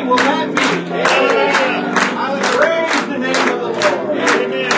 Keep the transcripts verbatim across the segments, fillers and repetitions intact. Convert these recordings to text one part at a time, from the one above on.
will that be? Amen. I will praise the name of the Lord. Amen.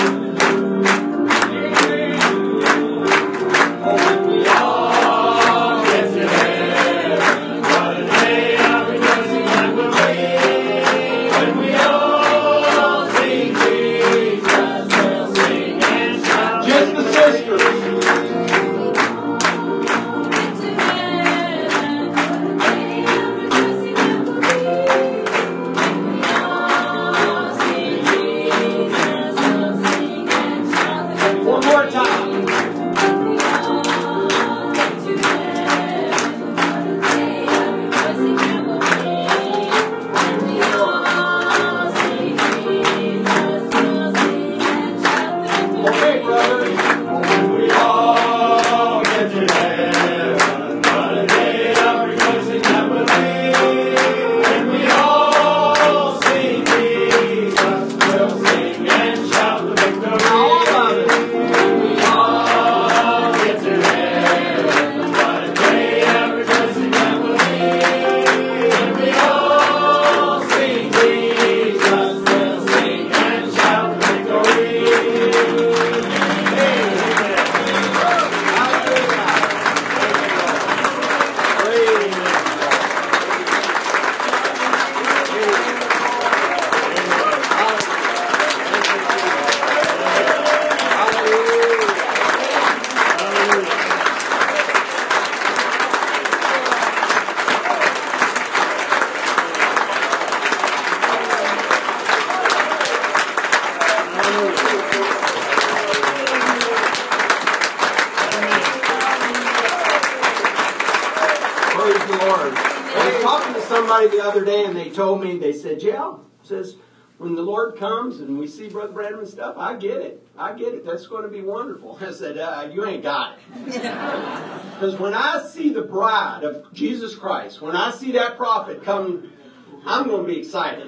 The other day, and they told me, they said, yeah, says, when the Lord comes and we see Brother Branham and stuff, I get it. I get it. That's going to be wonderful. I said, uh, you ain't got it. Because when I see the bride of Jesus Christ, when I see that prophet come, I'm going to be excited.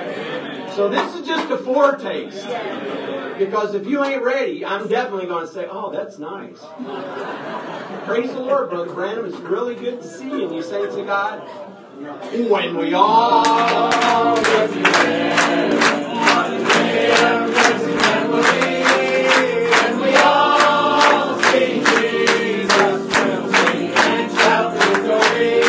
Yeah. So this is just a foretaste. Yeah. Because if you ain't ready, I'm definitely going to say, oh, that's nice. Praise the Lord, Brother Branham. It's really good to see you. And you saints of God, when we all get together on the day of mercy and believe, and we all sing Jesus, we'll sing and shout victory.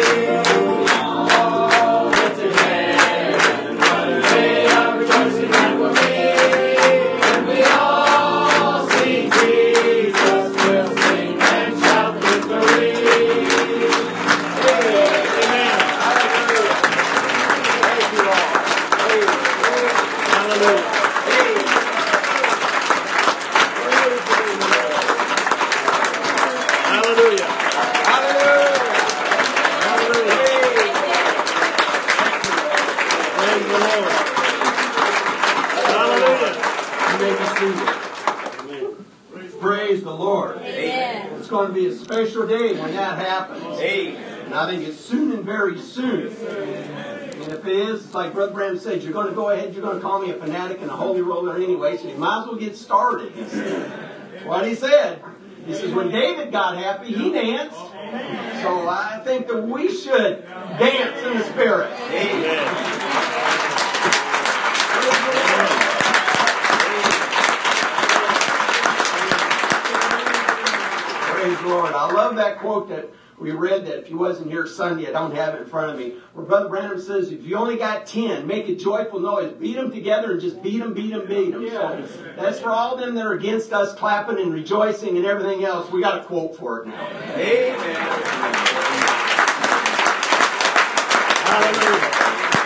We all get together on the day of mercy and believe, and we all sing Jesus, we'll sing and shout victory. It's going to be a special day when that happens. And I think it's soon and very soon. And if it is, it's like Brother Branham said, you're going to go ahead, you're going to call me a fanatic and a holy roller anyway, so you might as well get started. What he said. He says, when David got happy, he danced. So I think that we should dance in the Spirit. Amen. Praise the Lord. I love that quote that we read, that if you wasn't here Sunday, I don't have it in front of me, where Brother Branham says, if you only got ten, make a joyful noise. Beat them together and just beat them, beat them, beat them. So that's for all them that are against us clapping and rejoicing and everything else. We got a quote for it now. Amen. Hallelujah.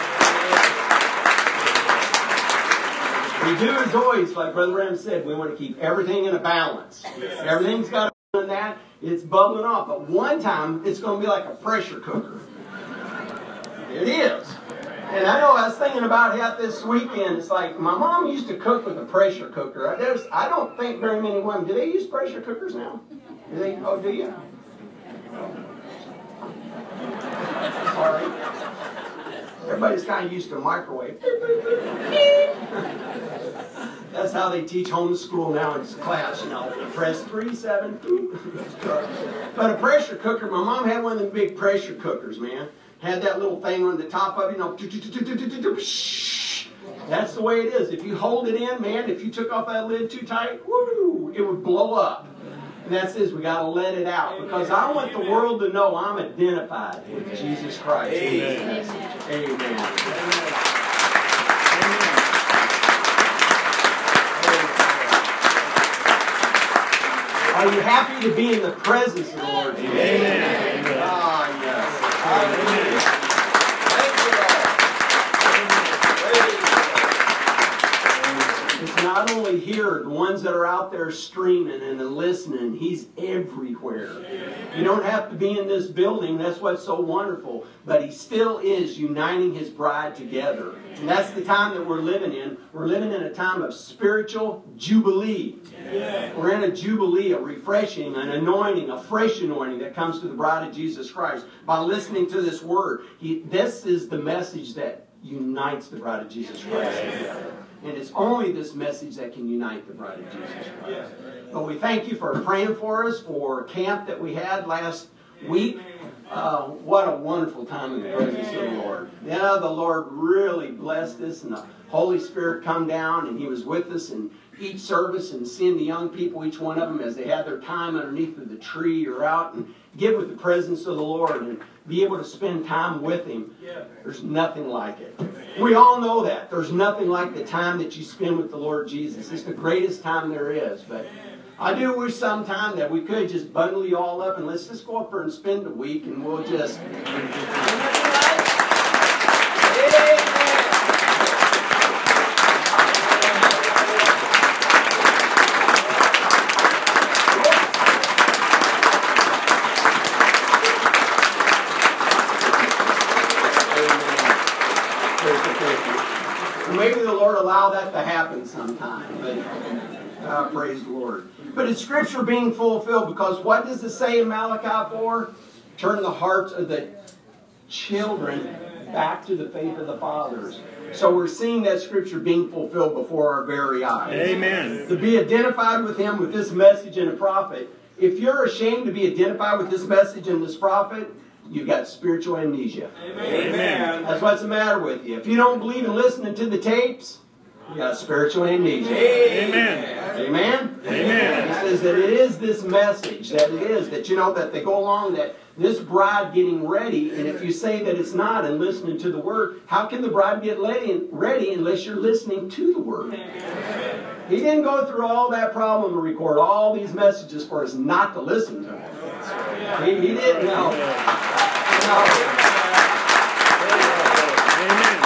We do as always, like Brother Branham said, we want to keep everything in a balance. Everything's got to be that. It's bubbling off. But one time, it's going to be like a pressure cooker. It is. And I know I was thinking about that this weekend. It's like, my mom used to cook with a pressure cooker. There's, I don't think very many women, do they use pressure cookers now? Do they? Oh, do you? Sorry. Everybody's kind of used to a microwave. That's how they teach homeschool now in class, you know. Press three, seven, But a pressure cooker, my mom had one of them big pressure cookers, man. had that little thing on the top of it, you know, that's the way it is. If you hold it in, man, if you took off that lid too tight, woo, it would blow up. And that says we got to let it out, because I want the world to know I'm identified with Jesus Christ. Amen. Amen. Amen. Are you happy to be in the presence of the Lord Jesus? Amen. Ah, yes. Amen. It's not only here, the ones that are out there streaming and listening, He's everywhere. You don't have to be in this building. That's what's so wonderful. But He still is uniting His bride together. And that's the time that we're living in. We're living in a time of spiritual jubilee. Yeah. We're in a jubilee, a refreshing, an anointing, a fresh anointing that comes to the bride of Jesus Christ by listening to this word. He, this is the message that unites the bride of Jesus Christ together. And it's only this message that can unite the bride of Jesus Christ. But we thank you for praying for us for camp that we had last week. Uh, what a wonderful time in the presence of the Lord. Yeah, the Lord really blessed us, and the Holy Spirit come down, and He was with us in each service, and seeing the young people, each one of them, as they had their time underneath of the tree or out, and get with the presence of the Lord and be able to spend time with Him. There's nothing like it. We all know that. There's nothing like the time that you spend with the Lord Jesus. It's the greatest time there is. But I do wish sometime that we could just bundle you all up and let's just go up there and spend a week, and we'll just... Maybe the Lord allow that to happen sometime. But uh, praise the Lord. But it's Scripture being fulfilled, because what does it say in Malachi four? Turn the hearts of the children back to the faith of the fathers. So we're seeing that Scripture being fulfilled before our very eyes. Amen. To be identified with Him with this message and a prophet. If you're ashamed to be identified with this message and this prophet, you've got spiritual amnesia. Amen. That's what's the matter with you. If you don't believe in listening to the tapes, you got spiritual amnesia. Amen. Amen. Amen. He says that it is this message, that it is, that you know, that they go along, that this bride getting ready, and if you say that it's not and listening to the Word, how can the bride get ready unless you're listening to the Word? He didn't go through all that problem to record all these messages for us not to listen to them. He, he didn't know. No. Amen.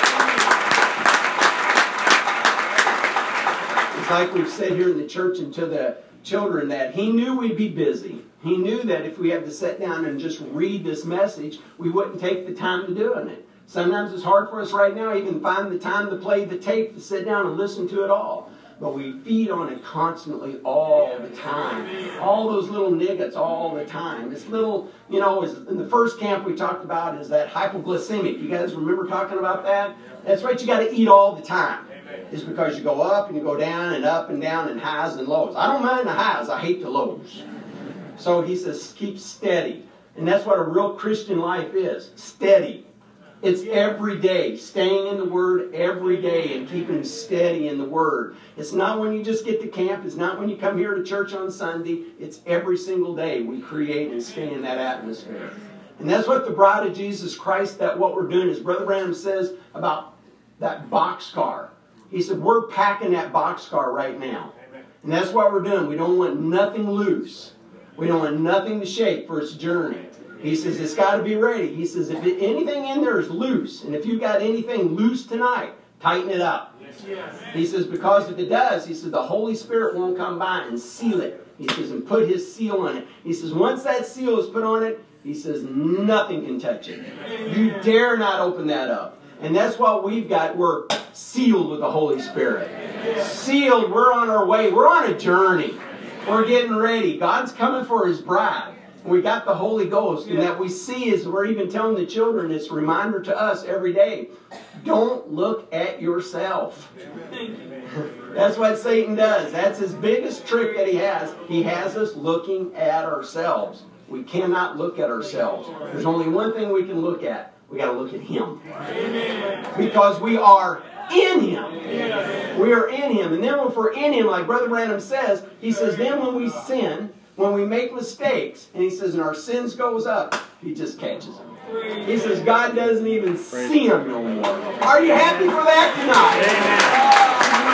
It's like we've said here in the church and to the children, that He knew we'd be busy. He knew that if we had to sit down and just read this message, we wouldn't take the time to doing it. Sometimes it's hard for us right now even find the time to play the tape, to sit down and listen to it all. But we feed on it constantly all the time. All those little nuggets all the time. It's little, you know, in the first camp we talked about is that hypoglycemic. You guys remember talking about that? That's right, you got to eat all the time. It's because you go up and you go down and up and down and highs and lows. I don't mind the highs, I hate the lows. So he says, keep steady. And that's what a real Christian life is. Steady. It's every day, staying in the Word every day and keeping steady in the Word. It's not when you just get to camp. It's not when you come here to church on Sunday. It's every single day we create and stay in that atmosphere. And that's what the bride of Jesus Christ, that what we're doing is, Brother Branham says about that boxcar. He said, we're packing that boxcar right now. And that's what we're doing. We don't want nothing loose. We don't want nothing to shake for its journey. He says, it's got to be ready. He says, if anything in there is loose, and if you've got anything loose tonight, tighten it up. He says, because if it does, he says, the Holy Spirit won't come by and seal it. He says, and put His seal on it. He says, once that seal is put on it, he says, nothing can touch it. You dare not open that up. And that's what we've got. We're sealed with the Holy Spirit. Sealed. We're on our way. We're on a journey. We're getting ready. God's coming for His bride. We got the Holy Ghost, and that we see is, we're even telling the children, it's a reminder to us every day. Don't look at yourself. That's what Satan does. That's his biggest trick that he has. He has us looking at ourselves. We cannot look at ourselves. There's only one thing we can look at. We got to look at Him. Because we are in Him. We are in Him. And then if we're in Him, like Brother Branham says, he says, then when we sin, when we make mistakes, and he says, and our sins goes up, He just catches them. He says, God doesn't even see them no more. Are you happy for that tonight?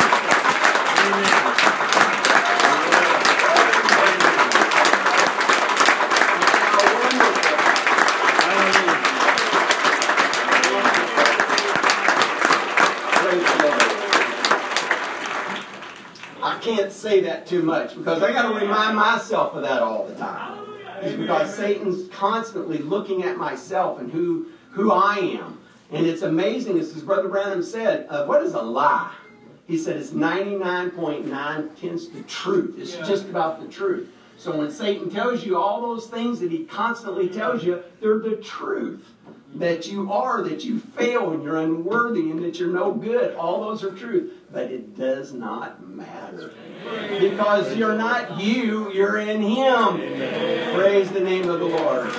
I can't say that too much because I got to remind myself of that all the time. It's because Satan's constantly looking at myself and who, who I am. And it's amazing, as Brother Branham said, uh, what is a lie? He said it's ninety-nine point nine tenths the truth. It's yeah. just about the truth. So when Satan tells you all those things that he constantly tells you, they're the truth. That you are, that you fail and you're unworthy and that you're no good. All those are truth. But it does not matter. Because you're not you, you're in Him. Amen. Praise the name of the Lord.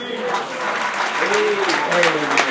Amen.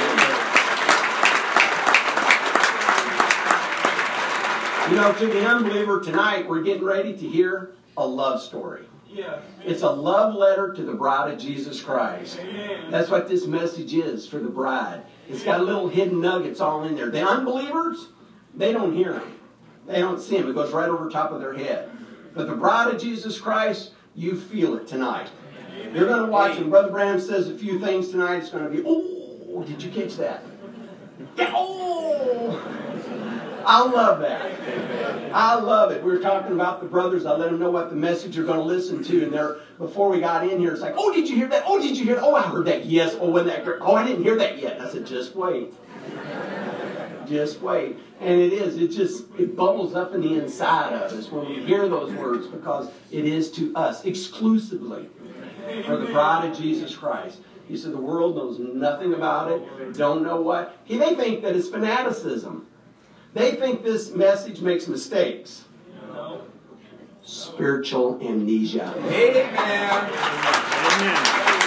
You know, to the unbeliever tonight, we're getting ready to hear a love story. Yeah. It's a love letter to the bride of Jesus Christ. Amen. That's what this message is for the bride. It's got little hidden nuggets all in there. The unbelievers, they don't hear them. They don't see them. It goes right over top of their head. But the bride of Jesus Christ, you feel it tonight. Amen. You're going to watch him. Brother Branham says a few things tonight. It's going to be, oh, did you catch that? Yeah, oh! I love that. I love it. We were talking about the brothers. I let them know what the message you're going to listen to. And they're, before we got in here, it's like, oh, did you hear that? Oh, did you hear that? Oh, I heard that. Yes. Oh, when that. Oh, I didn't hear that yet. And I said, just wait. Just wait. And it is. It just, it bubbles up in the inside of us when we hear those words because it is to us exclusively for the bride of Jesus Christ. He said the world knows nothing about it. Don't know what. He, they think that it's fanaticism. They think this message makes mistakes. No. Spiritual amnesia. Amen. Amen.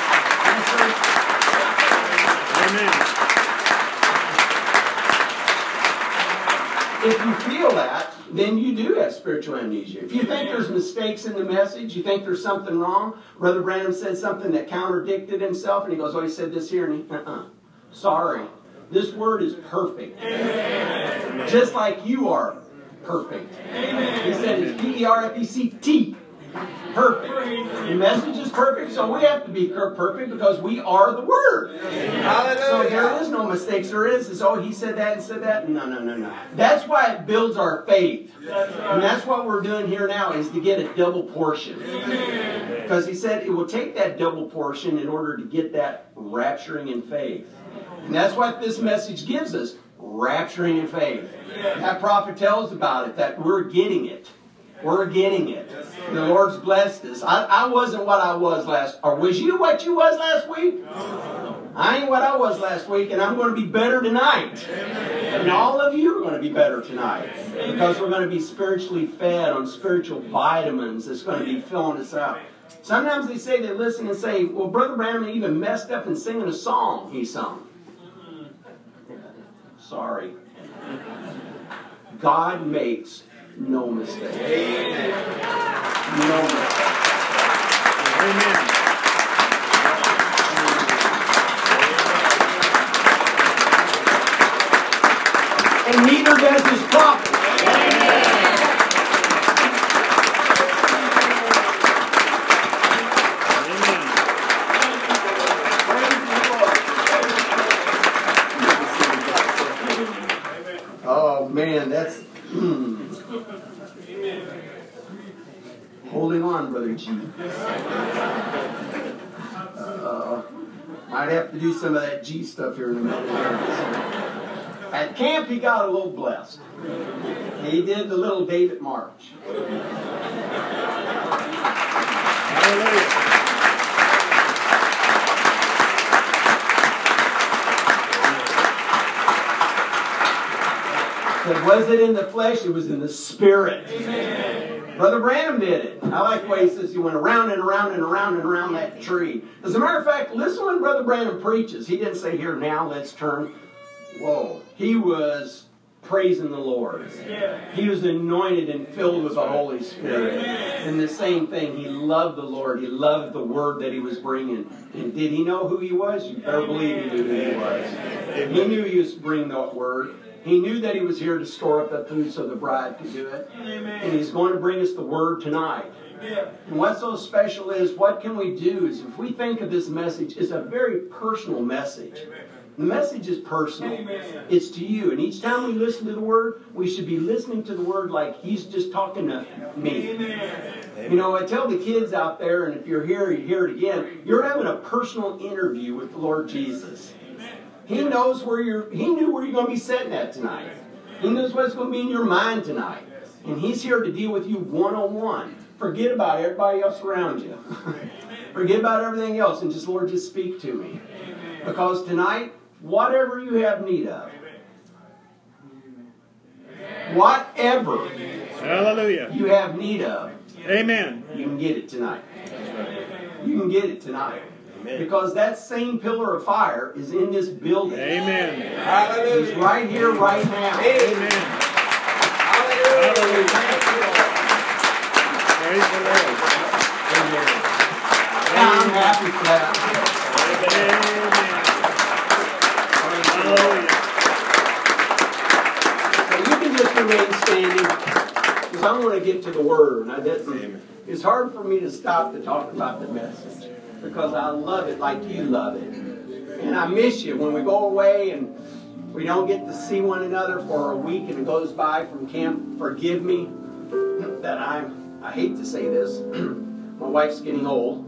Amen. If you feel that, then you do have spiritual amnesia. If you think there's mistakes in the message, you think there's something wrong. Brother Branham said something that contradicted himself, and he goes, oh, he said this here, and he, uh-uh. Sorry. This word is perfect. Amen. Just like you are perfect. Amen. He said it's P E R F E C T. Perfect. The message is perfect, so we have to be perfect because we are the Word. Amen. So there is no mistakes. There is, is, oh, he said that and said that. No, no, no, no. That's why it builds our faith. And that's what we're doing here now is to get a double portion. Because he said it will take that double portion in order to get that rapturing in faith. And that's what this message gives us, rapturing in faith. That prophet tells about it, that we're getting it. We're getting it. The Lord's blessed us. I, I wasn't what I was last, or was you what you was last week? I ain't what I was last week, and I'm going to be better tonight. And all of you are going to be better tonight. Because we're going to be spiritually fed on spiritual vitamins that's going to be filling us up. Sometimes they say, they listen and say, well, Brother Branham even messed up in singing a song he sung. Sorry. God makes no mistake. Amen. No mistake. Amen. And neither does his prophet. Amen. Oh man, that's hmm. Holding on, Brother G. Uh, might have to do some of that G stuff here in a minute. At camp, he got a little blessed. He did the little David March. Hallelujah. But was it in the flesh? It was in the spirit. Amen. Brother Branham did it. I like the way he says he went around and around and around and around that tree. As a matter of fact, listen when Brother Branham preaches. He didn't say, here, now, let's turn. Whoa. He was praising the Lord. He was anointed and filled with the Holy Spirit. And the same thing, he loved the Lord. He loved the word that he was bringing. And did he know who he was? You better believe he knew who he was. He knew he was bringing that word. He knew that he was here to store up the food so the bride could do it. And he's going to bring us the word tonight. And what's so special is, what can we do is, if we think of this message, it's a very personal message. The message is personal. It's to you. And each time we listen to the Word, we should be listening to the Word like He's just talking to me. You know, I tell the kids out there, and if you're here, you hear it again, you're having a personal interview with the Lord Jesus. He knows where you're, He knew where you're going to be sitting at tonight. He knows what's going to be in your mind tonight. And He's here to deal with you one-on-one. Forget about everybody else around you. Forget about everything else and just, Lord, just speak to me. Because tonight, whatever you have need of, whatever Hallelujah. you have need of, Amen. You can get it tonight. You can get it tonight. Because that same pillar of fire is in this building. Amen. Hallelujah. It's right here, right now. Amen. Hallelujah. Praise the Lord. Amen. I'm happy for that. Amen. So you can just remain standing, because I'm going to get to the Word. Now, it's hard for me to stop to talk about the message, because I love it like you love it. And I miss you when we go away and we don't get to see one another for a week and it goes by from camp. Forgive me that I'm, I hate to say this, my wife's getting old.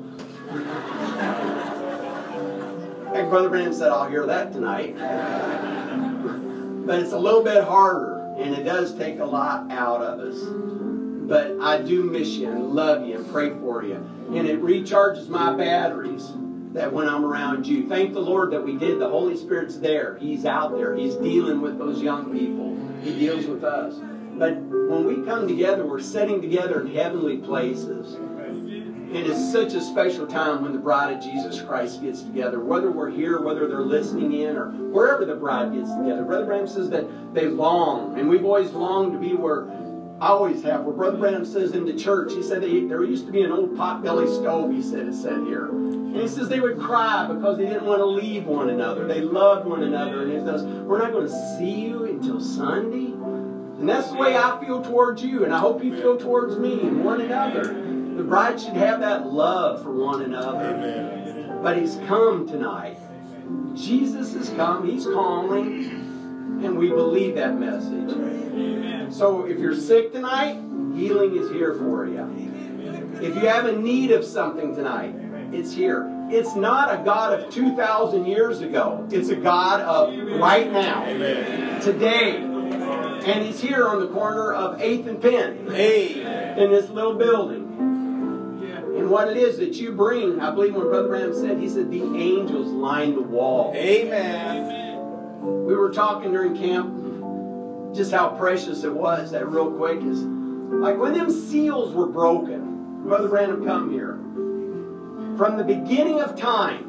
Like Brother Branham said, I'll hear that tonight. But it's a little bit harder, and it does take a lot out of us. But I do miss you and love you and pray for you. And it recharges my batteries that when I'm around you. Thank the Lord that we did. The Holy Spirit's there. He's out there. He's dealing with those young people. He deals with us. But when we come together, we're sitting together in heavenly places. And it's such a special time when the bride of Jesus Christ gets together. Whether we're here, whether they're listening in, or wherever the bride gets together. Brother Branham says that they long. And we've always longed to be where, I always have, where Brother Branham says in the church, he said they, there used to be an old potbelly stove, he said, it said here. And he says they would cry because they didn't want to leave one another. They loved one another. And he says, we're not going to see you until Sunday. And that's the way I feel towards you. And I hope you feel towards me and one another. The bride should have that love for one another. Amen. But He's come tonight. Jesus has come. He's calling. And we believe that message. Amen. So if you're sick tonight, healing is here for you. If you have a need of something tonight, it's here. It's not a God of two thousand years ago. It's a God of right now. Amen. Today. And He's here on the corner of eighth and Penn. Amen. In this little building. And what it is that you bring, I believe when Brother Branham said, he said, the angels line the wall. Amen. We were talking during camp just how precious it was, that real quick is, like when them seals were broken, Brother Branham come here, from the beginning of time,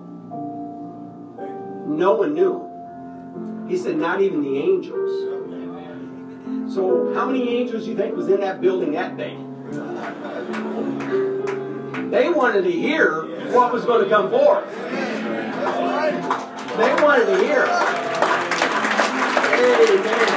no one knew him. He said, not even the angels. So how many angels do you think was in that building that day? They wanted to hear what was going to come forth. They wanted to hear it. Amen.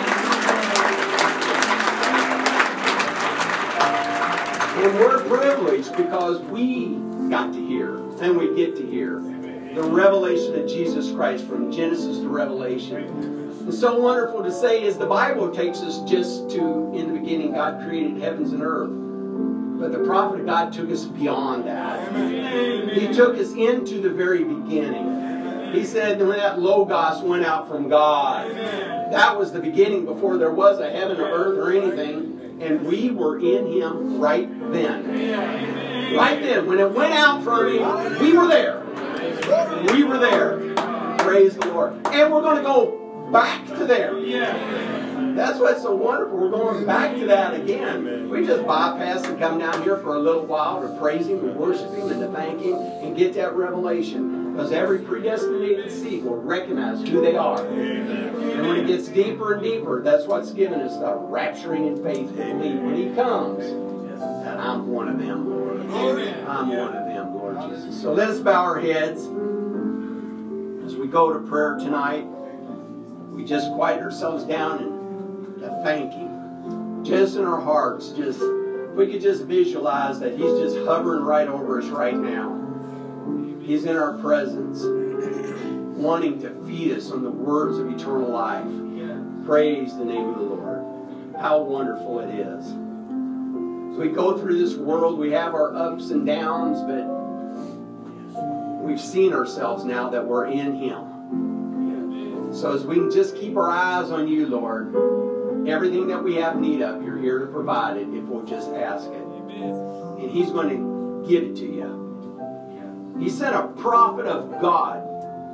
And we're privileged because we got to hear, and we get to hear, the revelation of Jesus Christ from Genesis to Revelation. It's so wonderful to say is the Bible takes us just to, in the beginning, God created heavens and earth. But the prophet of God took us beyond that. He took us into the very beginning. He said when that Logos went out from God, that was the beginning before there was a heaven or earth or anything. And we were in Him right then. Right then. When it went out from Him, we were there. We were there. Praise the Lord. And we're going to go back to there. That's what's so wonderful. We're going back to that again. We just bypass and come down here for a little while to praise Him and worship Him and to thank Him and get that revelation. Because every predestinated seed will recognize who they are. And when it gets deeper and deeper, that's what's given us the rapturing in faith to believe. When He comes, that I'm one of them, Lord. I'm one of them, Lord Jesus. So let us bow our heads. As we go to prayer tonight, we just quiet ourselves down and to thank Him. Just in our hearts, just we could just visualize that He's just hovering right over us right now. He's in our presence, wanting to feed us on the words of eternal life. Praise the name of the Lord. How wonderful it is. As we go through this world, we have our ups and downs, but we've seen ourselves now that we're in Him. So as we can just keep our eyes on You, Lord, everything that we have need of, You're here to provide it if we'll just ask it. And He's going to give it to you. He sent a prophet of God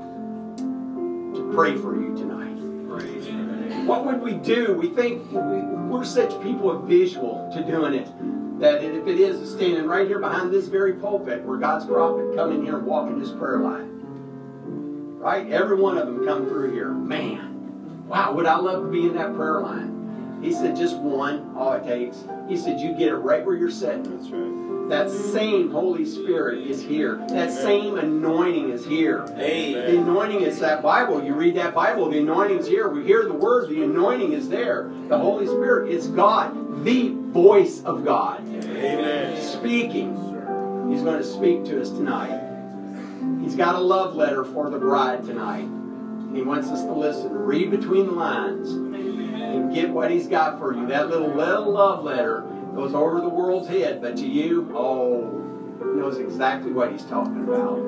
to pray for you tonight. What would we do? We think we're such people of visual to doing it, that if it is standing right here behind this very pulpit where God's prophet come in here and walk in this prayer line. Right? Every one of them come through here. Man, wow, would I love to be in that prayer line. He said just one, all it takes. He said you get it right where you're sitting. That's right. That same Holy Spirit is here. That same anointing is here. Amen. The anointing is that Bible. You read that Bible, the anointing is here. We hear the word, the anointing is there. The Holy Spirit is God, the voice of God. Amen. Speaking. He's going to speak to us tonight. He's got a love letter for the bride tonight. He wants us to listen, read between the lines, and get what He's got for you. That little, little love letter goes over the world's head, but to you, oh, He knows exactly what He's talking about.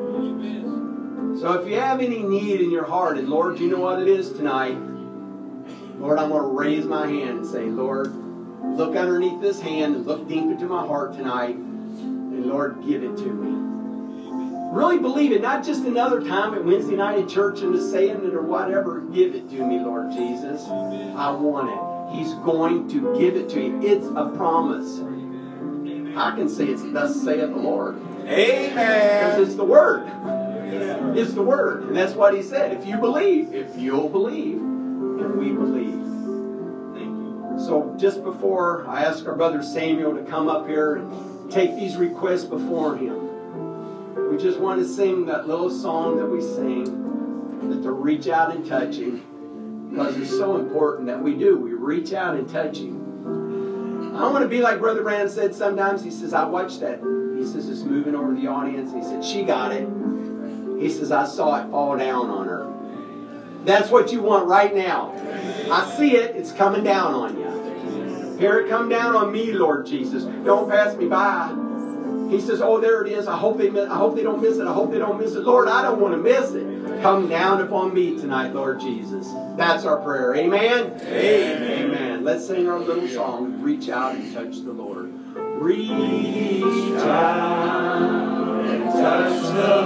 So if you have any need in your heart, and Lord, you know what it is tonight, Lord, I'm going to raise my hand and say, Lord, look underneath this hand and look deep into my heart tonight, and Lord, give it to me. Really believe it, not just another time at Wednesday night at church and just saying it or whatever. Give it to me, Lord Jesus. I want it. He's going to give it to you. It's a promise. I can say it's thus saith the Lord. Amen. Because it's the Word. It's the Word. And that's what He said. If you believe, if you'll believe, and we believe. Thank you. So just before I ask our brother Samuel to come up here and take these requests before him, we just want to sing that little song that we sing, that to reach out and touch Him. Because it's so important that we do. We reach out and touch Him. I want to be like Brother Branham said sometimes. He says, I watched that. He says, it's moving over the audience. He said, she got it. He says, I saw it fall down on her. That's what you want right now. I see it. It's coming down on you. Here it come down on me, Lord Jesus. Don't pass me by. He says, oh, there it is. I hope they miss, I hope they don't miss it. I hope they don't miss it. Lord, I don't want to miss it. Come down upon me tonight, Lord Jesus. That's our prayer. Amen? Amen. Amen. Let's sing our little song, Reach Out and Touch the Lord. Reach out and touch the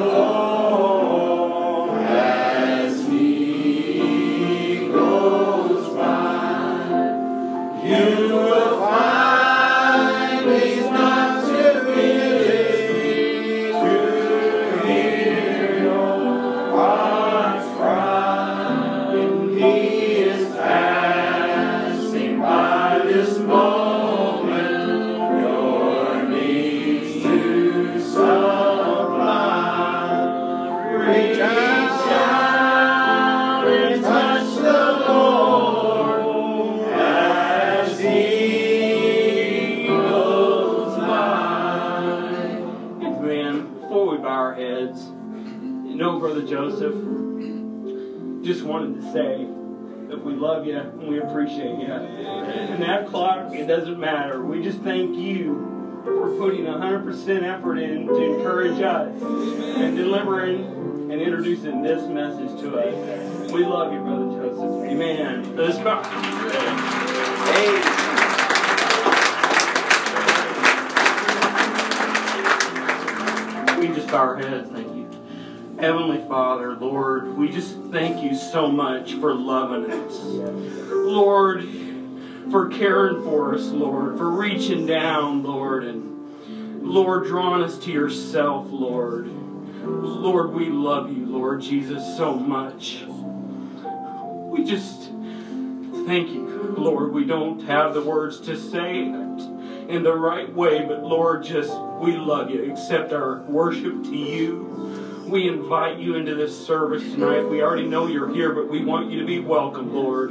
Lord as He goes by. You will find He's not too busy to hear your heart's cry. And He is passing by this moment, your needs to supply. Reach out and touch the Lord as He goes by. Amen. Before we bow our heads, you know, Brother Joseph, just wanted to say that we love you and we appreciate you. And that clock, it doesn't matter. We just thank you for putting one hundred percent effort in to encourage us and delivering and introducing this message to us. We love you, Brother Joseph. Amen. Let's bow. We just bow our heads. Thank you. Heavenly Father, Lord, we just thank you so much for loving us. Lord, for caring for us, Lord, for reaching down, Lord, and Lord, drawing us to yourself, Lord. Lord, we love you, Lord Jesus, so much. We just thank you, Lord. We don't have the words to say it in the right way, but Lord, just we love you. Accept our worship to you. We invite you into this service tonight. We already know you're here, but we want you to be welcome, Lord.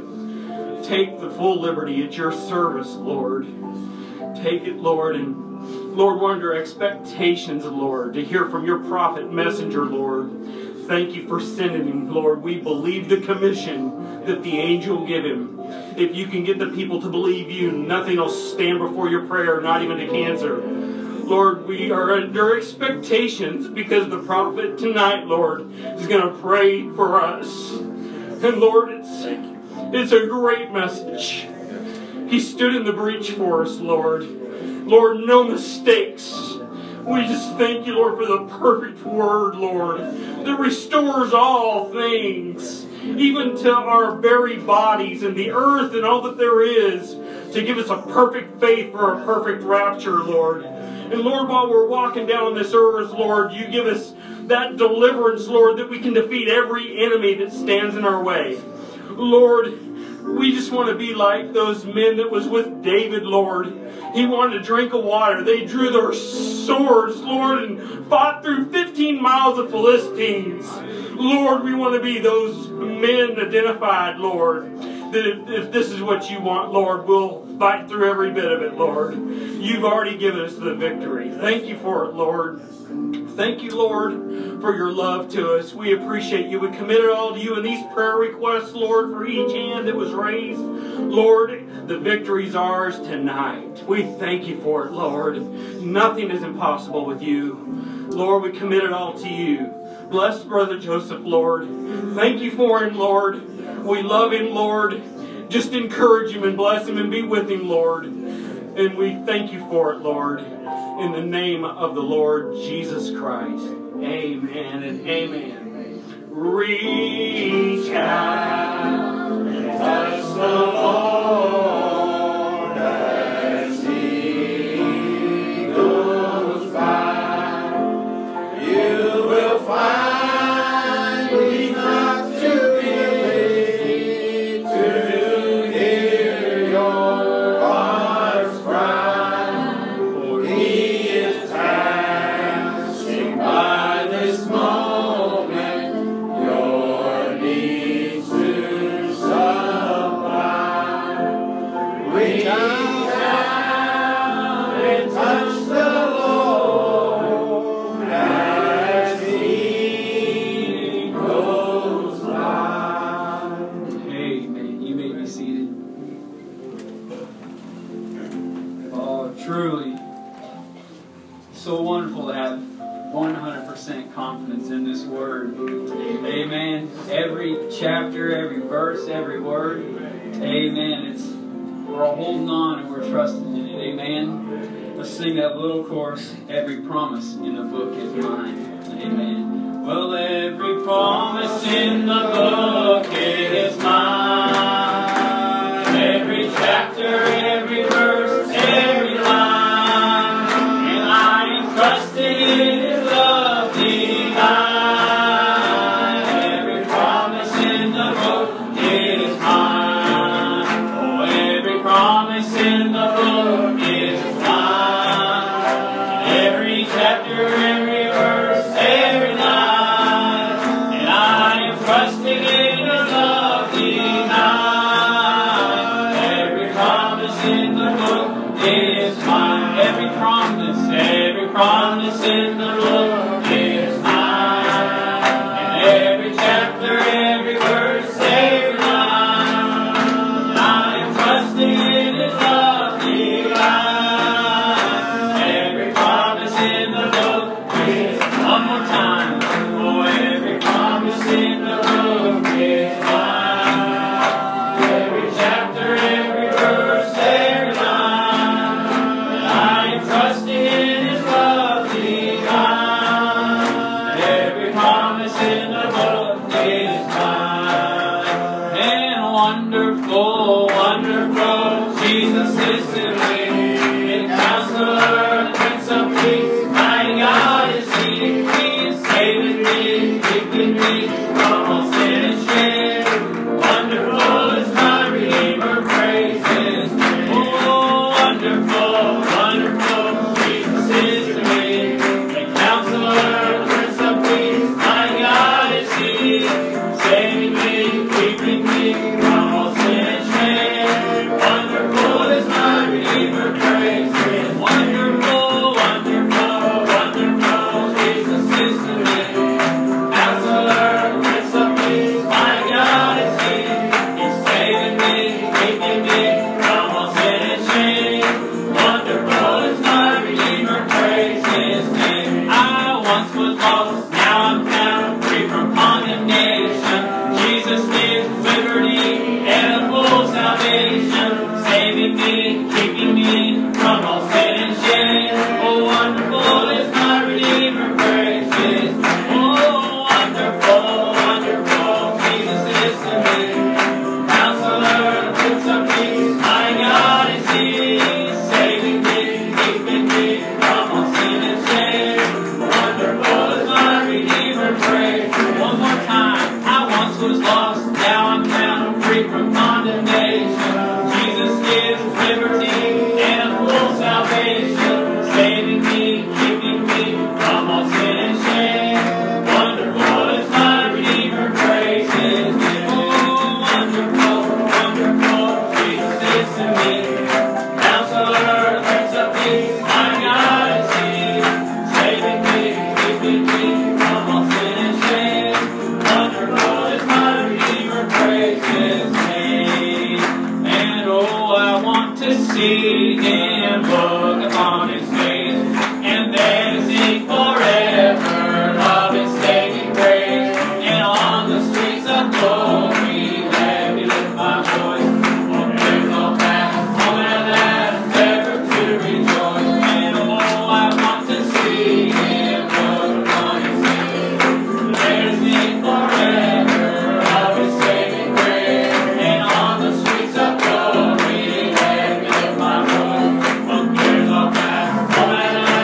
Take the full liberty at your service, Lord. Take it, Lord, and Lord, we're under expectations, Lord, to hear from your prophet messenger, Lord. Thank you for sending him, Lord. We believe the commission that the angel gave him. If you can get the people to believe you, nothing will stand before your prayer, not even the cancer. Lord, we are under expectations because the prophet tonight, Lord, is going to pray for us. And Lord, it's, it's a great message. He stood in the breach for us, Lord. Lord, no mistakes. We just thank you, Lord, for the perfect word, Lord, that restores all things, even to our very bodies and the earth and all that there is, to give us a perfect faith for a perfect rapture, Lord. And Lord, while we're walking down this earth, Lord, you give us that deliverance, Lord, that we can defeat every enemy that stands in our way. Lord, we just want to be like those men that was with David, Lord. He wanted to drink of water. They drew their swords, Lord, and fought through fifteen miles of Philistines. Lord, we want to be those men identified, Lord, that if, if this is what you want, Lord, we'll fight through every bit of it, Lord. You've already given us the victory. Thank you for it, Lord. Thank you, Lord, for your love to us. We appreciate you. We commit it all to you in these prayer requests, Lord, for each hand that was raised. Lord, the victory's ours tonight. We thank you for it, Lord. Nothing is impossible with you. Lord, we commit it all to you. Bless Brother Joseph, Lord. Thank you for him, Lord. We love him, Lord. Just encourage him and bless him and be with him, Lord. And we thank you for it, Lord. In the name of the Lord Jesus Christ. Amen and amen. Reach out and touch the Lord as He goes by. You will find He's not too busy to hear your heart's cry. For He is passing by this moment, your needs to supply. Reach out and touch the Lord as He goes by. Amen. You may be seated. Oh, truly, so wonderful to have one hundred percent confidence in this word. Amen. Every chapter, every verse, every word. Amen. It's we're holding on and we're trusting in it. Amen. Let's sing that little chorus. Every promise in the book is mine. Amen. Well, every promise in the book is mine. Every chapter, every verse, every line. And I am trusting in His love divine. Every promise in the book is mine. Oh, every promise in the book is mine. Every chapter, every verse, every line. And I am trusting in His love divine. Every promise in the book is mine. Every promise, every promise in the book is mine. And every chapter, every verse, every line. And I am trusting in His love divine. Every promise in the book is one more time. Oh, every promise in the book is mine. Every chapter, every verse, every line. And I am trusting in His love divine. Every promise in the book is mine. And wonderful, wonderful Jesus. Jesus is the way. And Counselor, Prince of Peace, mighty God is He. He is saving me, keeping me from all sin and shame. Wonderful is my Redeemer, praise His name. Oh, wonderful, wonderful, Jesus is the way. And Counselor, Prince of Peace, mighty God is He. Saving me, keeping me from all sin and shame. Wonderful is my Redeemer, praise Him. Wonderful, wonderful, wonderful, Jesus is the way. Counselor, Prince of Peace, my God is He. He's saving me, keeping me from all sin and shame. Wonderful is my Redeemer, praise His name. I once was lost, now I'm found, free from condemnation. Jesus gives liberty and a full salvation, saving me, keeping me from all sin and shame. Oh, wonderful is my Redeemer, praise His name. Oh, wonderful, wonderful, Jesus is the name. Counselor, Prince of Peace, my God is He, saving me, keeping me from all sin and shame. Wonderful is my Redeemer, praise Him. One more time. I once was lost, now I'm found, free from condemnation. Jesus gives liberty and a full salvation, saving me, keeping me from all sin and shame. Wonderful is my Redeemer, praise His name. Oh, wonderful, wonderful, Jesus is to me. Counselor, Prince of Peace, my God is He, saving me, keeping me from all sin and shame. Wonderful is my Redeemer, praise His name. And oh, I want to see Him, look upon His face, and then sing forever of His saving grace. And on the streets of glory, let me lift my voice. For there's no past moment that's ever to rejoice. And oh, I want to see Him, look upon His face, there's me forever of His saving grace. And on the streets of glory, let me lift my voice. For there's no past moment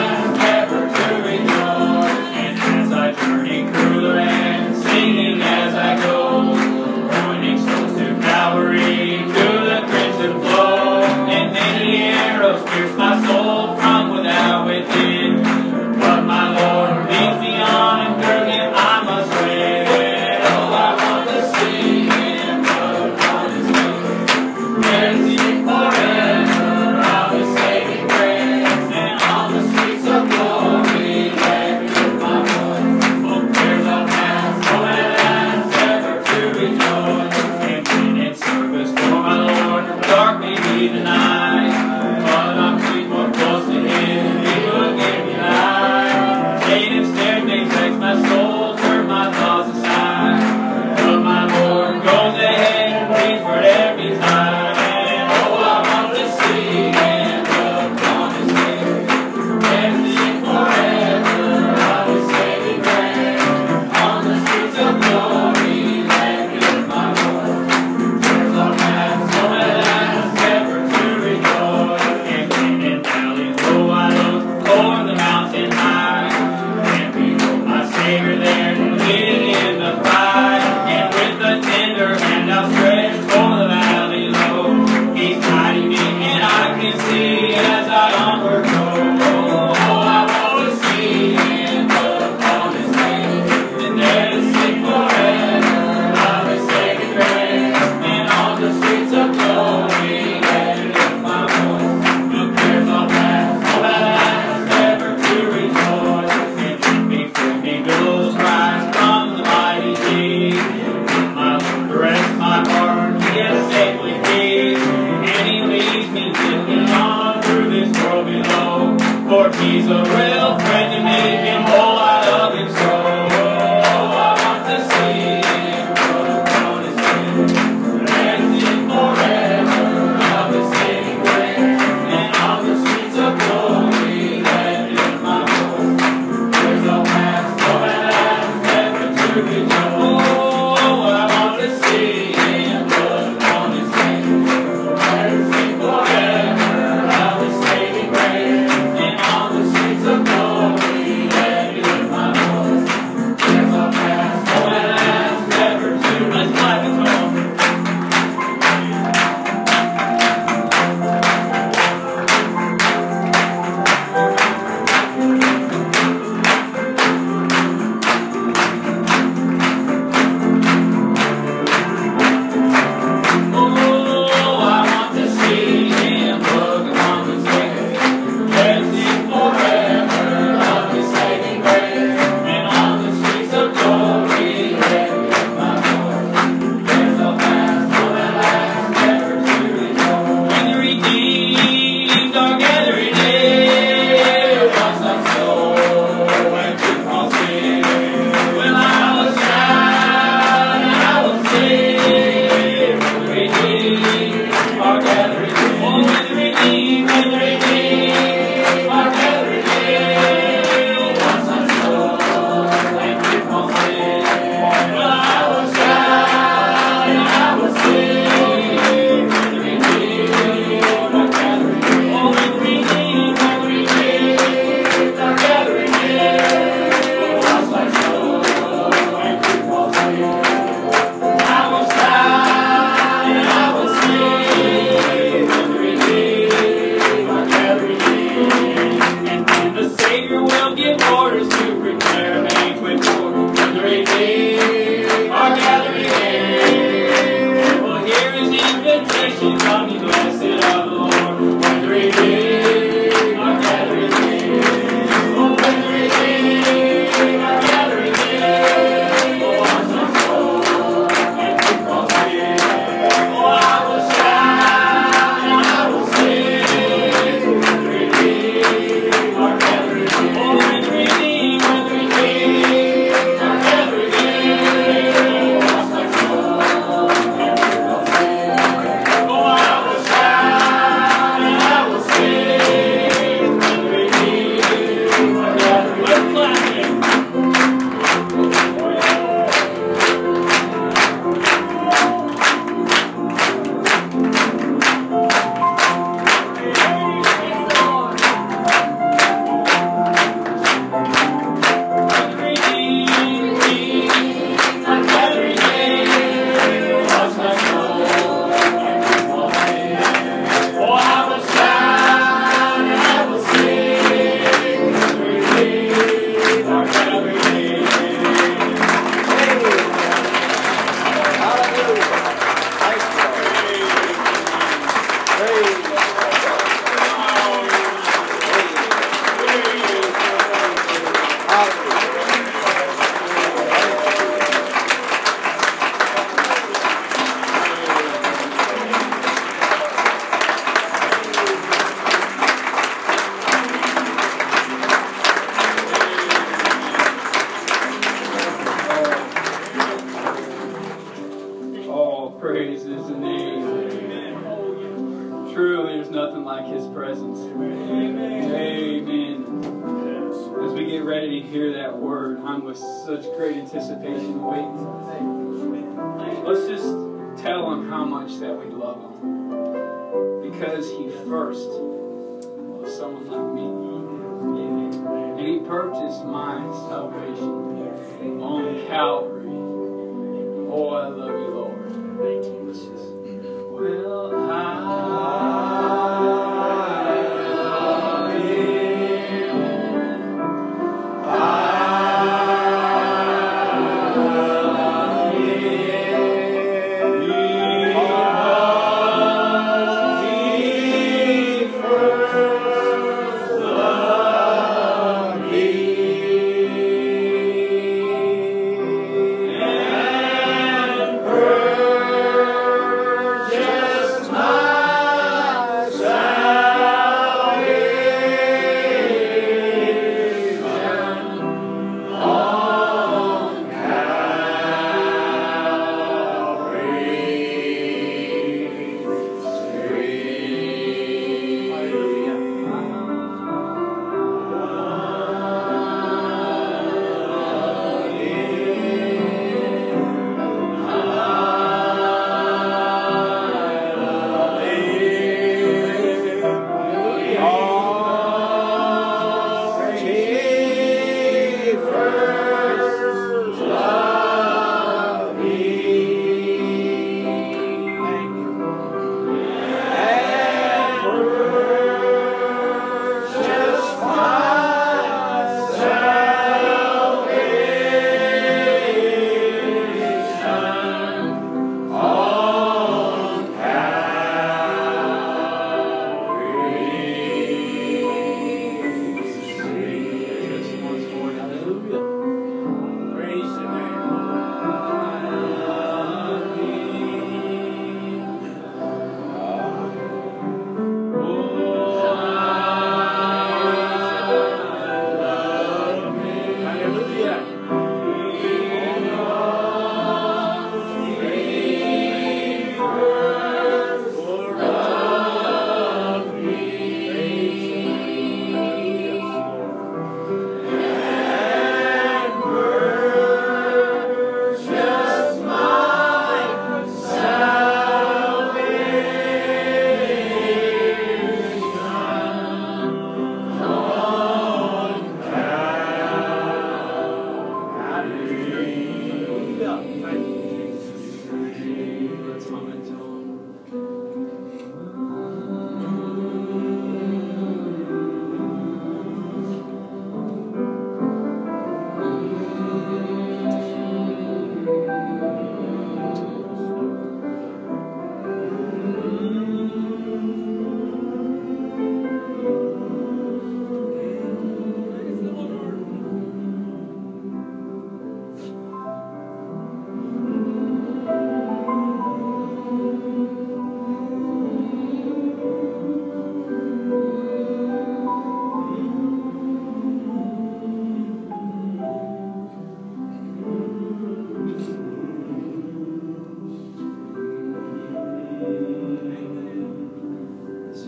Purchase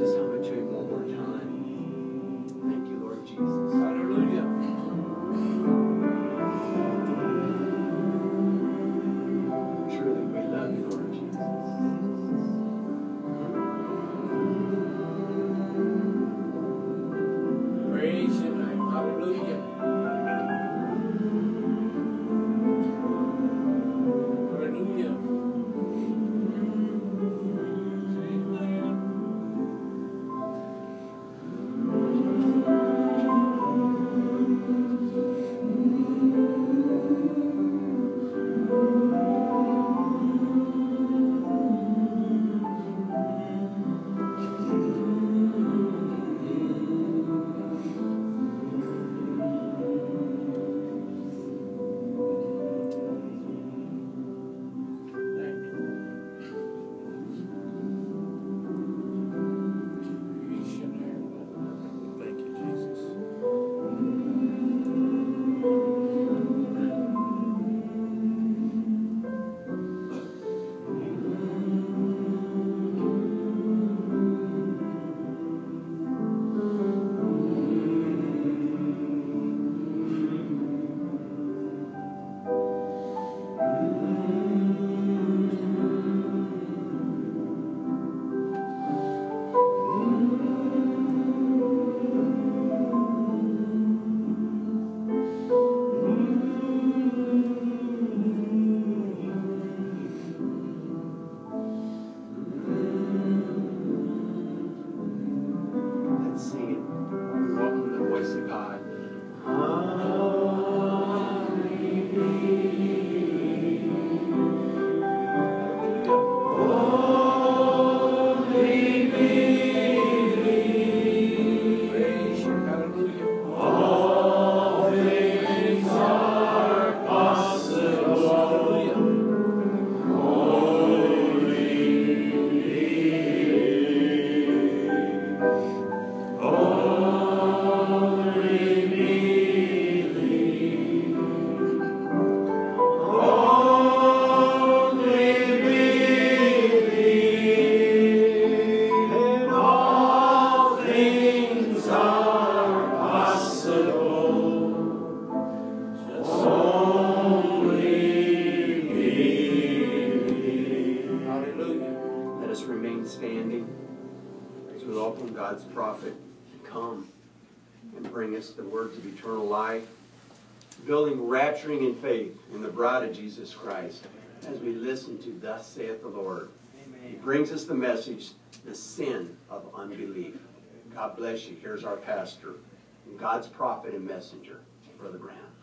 Just hum it to him one more time. Thank you, Lord Jesus. Hallelujah. Truly, we love you, Lord Jesus. Praise your name. Hallelujah. Hallelujah. Praise your name, Lord. Thank you, Jesus. Let's sing it. Welcome to the voice of God. Praise you. Hallelujah. Hallelujah. Hallelujah. Let us remain standing as we welcome God's prophet to come and bring us the words of eternal life, building, rapturing in faith in the bride of Jesus Christ as we listen to Thus saith the Lord. He brings us the message, the sin of unbelief. God bless you. Here's our pastor, God's prophet and messenger, Brother Branham.